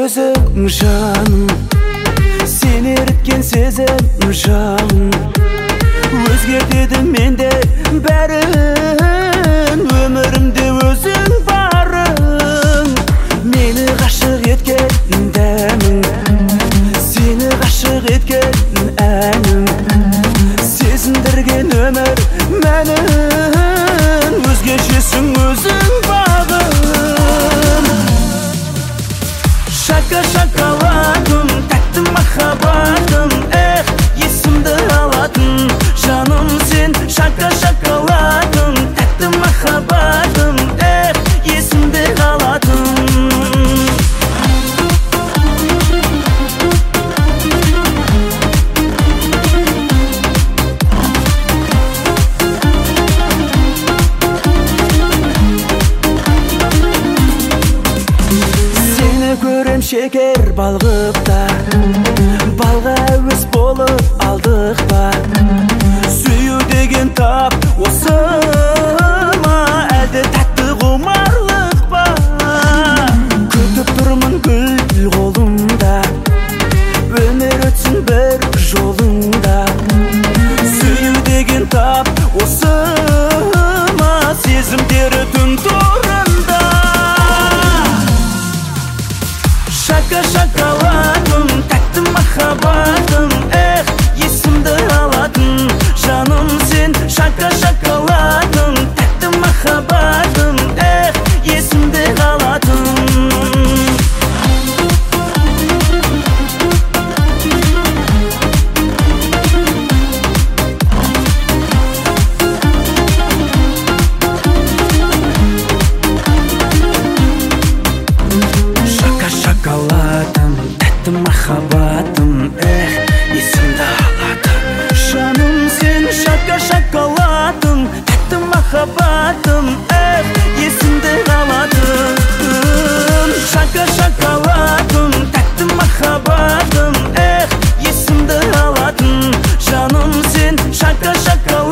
өзің жаным, сен еріткен сезім жалын, өзгертеді менде бәрін, өмірімде өзің барың. Мені ғашық еткен дәмің, сені ғашық еткен әнің, сезіндірген өмір мәнін, өзгешесің өзің бағым. Шака шоколадым, тәтті махаббатым, эх, есімді алатын жаным сен. Шака шоколадым, тәтті махаббатым, эх, есімді алатын. Көрем шекер балғықта, балға әуес болып алдық па? Сүю деген тап осы ма, әлде тәтті құмарлық па? Күтіп тұрмын гүл қолымда, өмір өтсін бір жолыңда. Сүю деген тап осы ма, сезімдері түн турында. Шака шоколадым, тәтті махаббатым, эх, есімді алатын жаным сен. Шака шоколадым, тәтті махаббатым, эх, есімді алатын. Шоколадым, тәтті махаббатым, эх, есімді алатын жаным сен. Шака шоколадым, тәтті махаббатым, эх, есімді алатын. Шака шоколадым, тәтті махаббатым, эх, есімді алатын жаным сен. Шака шоколадым.